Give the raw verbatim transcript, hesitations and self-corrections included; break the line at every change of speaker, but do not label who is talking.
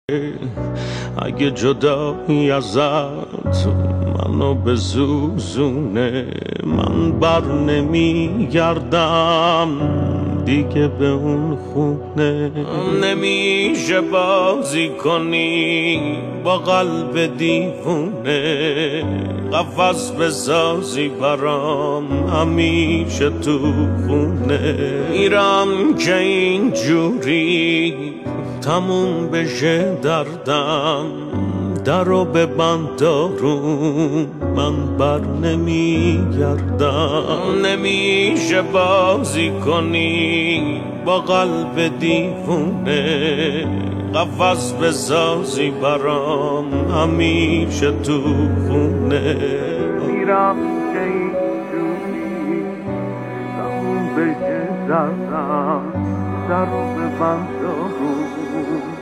اگه جدایی ازت منو بزوزونه، من بر نمیگردم دیگه به اون خونه. نمیشه بازی کنی با قلب دیوونه، قفس بسازی برام همیشه تو خونه. میرم که اینجوری تموم بشه دردم، درو ببند دارون من بر نمیگردم. نمیشه بازی کنی با قلب دیوونه، قفس بسازی برام همیشه تو خونه. میرم که اینجوری تموم بشه دردم، درو ببند دارون